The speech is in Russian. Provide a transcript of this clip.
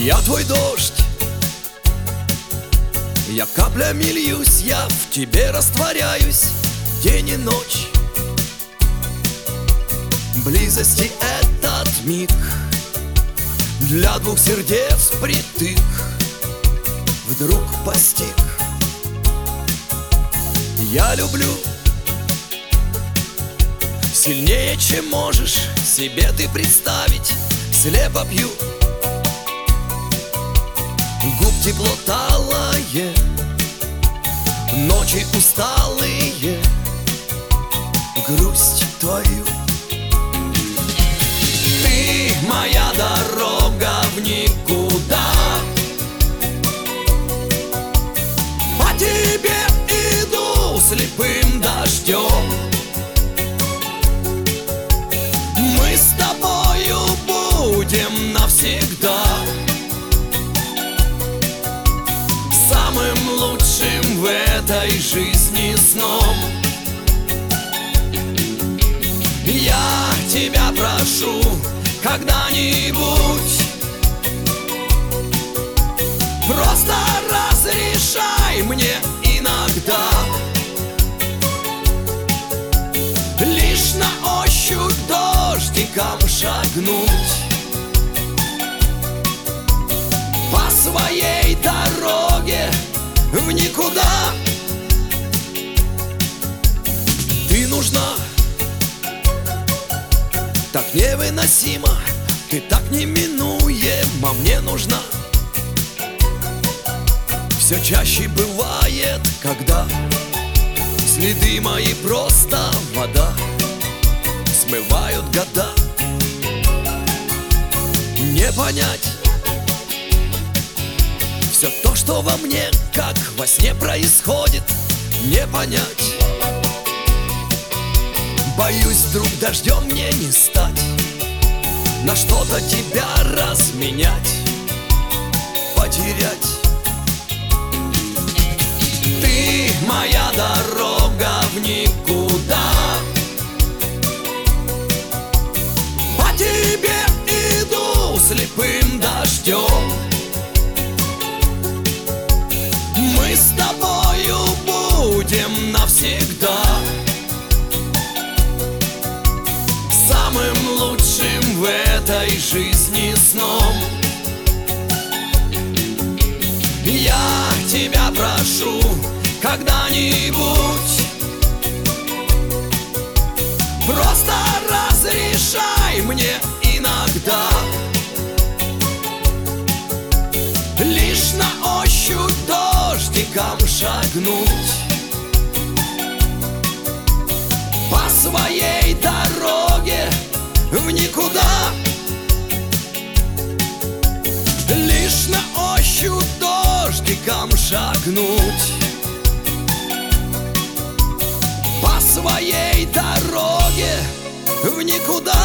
Я твой дождь, я каплями льюсь, я в тебе растворяюсь день и ночь. Близости этот миг для двух сердец притык вдруг постиг. Я люблю сильнее, чем можешь себе ты представить. Слепо пью губ тепло талое, ночи усталые, грусть твою. Ты моя дорога в никуда, по тебе иду слепым дождем. Мы с тобою будем навсегда самым лучшим в этой жизни сном. Я тебя прошу когда-нибудь, просто разрешай мне иногда лишь на ощупь дождиком шагнуть по своей дороге в никуда. Ты нужна так невыносимо, ты так неминуема мне нужна. Все чаще бывает, когда следы мои просто вода смывают года. Не понять все то, что во мне, как во сне происходит, не понять. Боюсь, вдруг дождем мне не стать, на что-то тебя разменять, потерять. Ты моя дорога в никуда, по тебе иду слепым дождем. Мы с тобою будем навсегда самым лучшим в этой жизни сном. Я тебя прошу когда-нибудь, просто разрешай мне иногда лишь на ощупь дождиком шагнуть по своей дороге в никуда. Лишь на ощупь дождиком шагнуть по своей дороге в никуда.